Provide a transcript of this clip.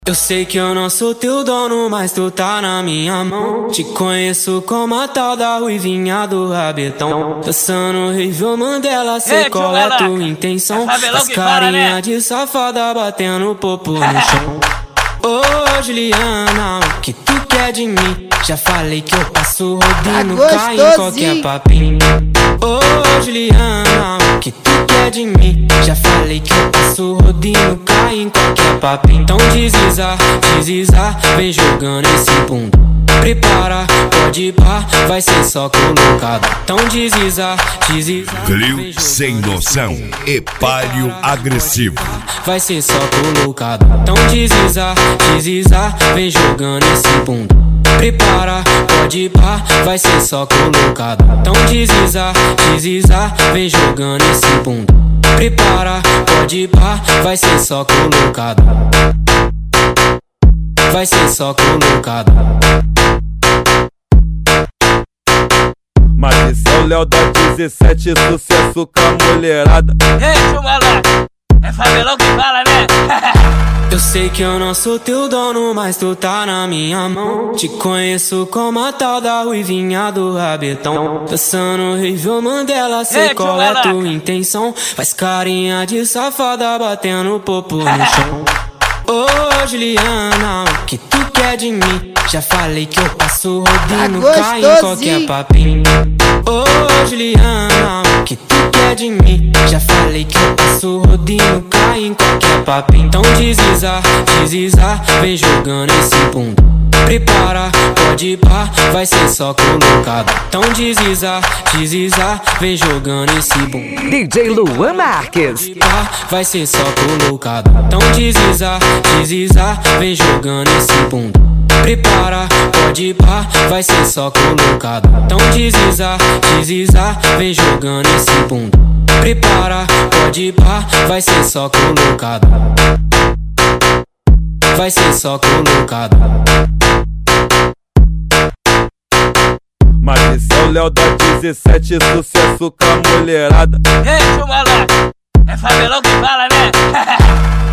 Eu sei que eu não sou teu dono, mas tu tá na minha mão. Te conheço como a tal da ruivinha do rabetão. Dançando Rivel Mandela, sei qual é tua intenção. Faz carinha de safada batendo popo no chão. Ô Juliana, o que tu quer de mim? Já falei que eu passo rodinho, cai em qualquer papinho. Ô Juliana, o que tu quer de mim? Já falei que eu passo rodinho, cai em qualquer papinho. Então deslizar, deslizar, vem jogando esse bundo. Prepara, pode ir pá, vai ser só colocado. Então deslizar, deslizar. Frio sem noção e palio agressivo. Vai ser só colocado. Então deslizar, deslizar, vem jogando esse bundo. Prepara, pode ir pá, vai ser só colocado. Então deslizar, deslizar, vem jogando esse bundo. Prepara, pode ir pá, vai ser só colocado. Vai ser só colocado. Mas esse é o Léo da 17, sucesso com a mulherada. Ei, Chumala, é Fabelão que fala, né? Eu sei que eu não sou teu dono, mas tu tá na minha mão. Te conheço como a tal da ruivinha do rabetão. Dançando Rivel Mandela, sei qual é tua intenção. Faz carinha de safada batendo popo no chão. Ô Juliana, o que tu quer de mim? Já falei que eu passo rodinho, cai em qualquer papinho. Ô Juliana, o que tu quer de mim? Já falei que eu passo rodinho, cai em qualquer papinho. Então deslizar, deslizar, vem jogando esse bundo. Prepara, pode ir pá, vai ser só colocado. Então deslizar, deslizar, vem jogando esse bundo. DJ Luan Marques. Vai ser só colocado. Então deslizar, deslizar, vem jogando esse bundo. Prepara, pode ir pá, vai ser só colocado. Então deslizar, deslizar, vem jogando esse bundo. Prepara, pode ir pá, vai ser só colocado. Vai ser só colocado. Mas esse é o Léo da 17, sucesso com a mulherada. Ei, Chumala, é Fabelão que fala, né?